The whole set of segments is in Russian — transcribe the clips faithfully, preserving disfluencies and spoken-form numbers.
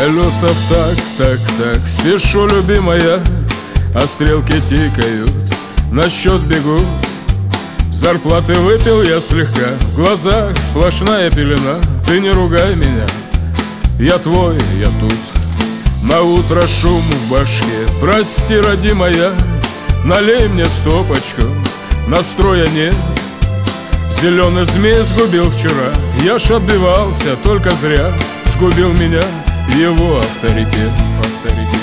Колеса в так, так, так, спешу, любимая, а стрелки тикают, на счет бегу. Зарплаты выпил я слегка, в глазах сплошная пелена. Ты не ругай меня, я твой, я тут. На утро шум в башке, прости, родимая, налей мне стопочку, настроя нет. Зеленый змей сгубил вчера, я ж отбивался, только зря. Сгубил меня его авторитет, авторитет.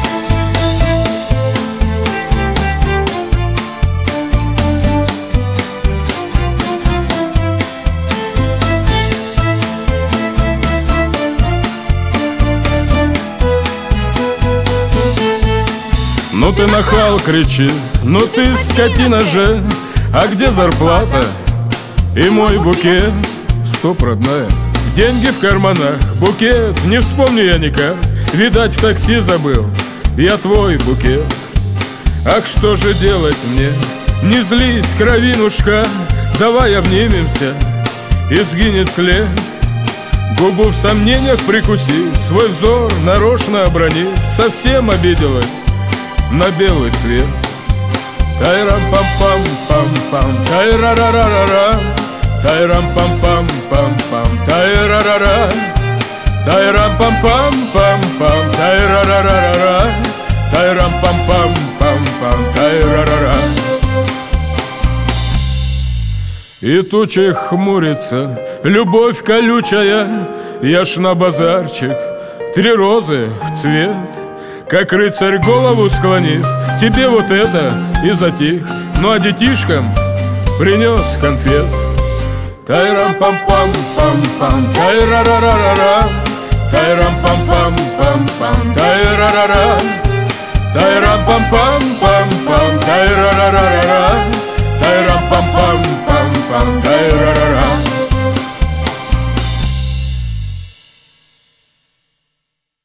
Ну ты нахал, кричи, ну ты скотина же. А где зарплата и мой букет? Стоп, родная, деньги в карманах, букет не вспомню я никак. Видать, в такси забыл я твой букет. Ах, что же делать мне? Не злись, кровинушка, давай обнимемся, и сгинет след. Губу в сомнениях прикуси, свой взор нарочно обронив. Совсем обиделась на белый свет. Тайрам-пам-пам-пам-пам, тайра-ра-ра-ра-ра, тайрам-пам-пам-пам-пам, тайра-ра-ра, тайрам-пам-пам-пам-пам, тайра-ра-ра-ра-ра, тайрам-пам-пам-пам-пам, тайра-ра-ра. И тучи хмурится, любовь колючая, я ж на базарчик, три розы в цвет. Как рыцарь голову склонив, тебе вот это и затих. Ну а детишкам принес конфет. Тайрам-пам-пам-пам-пам, тайра-ра-ра-ра-ра,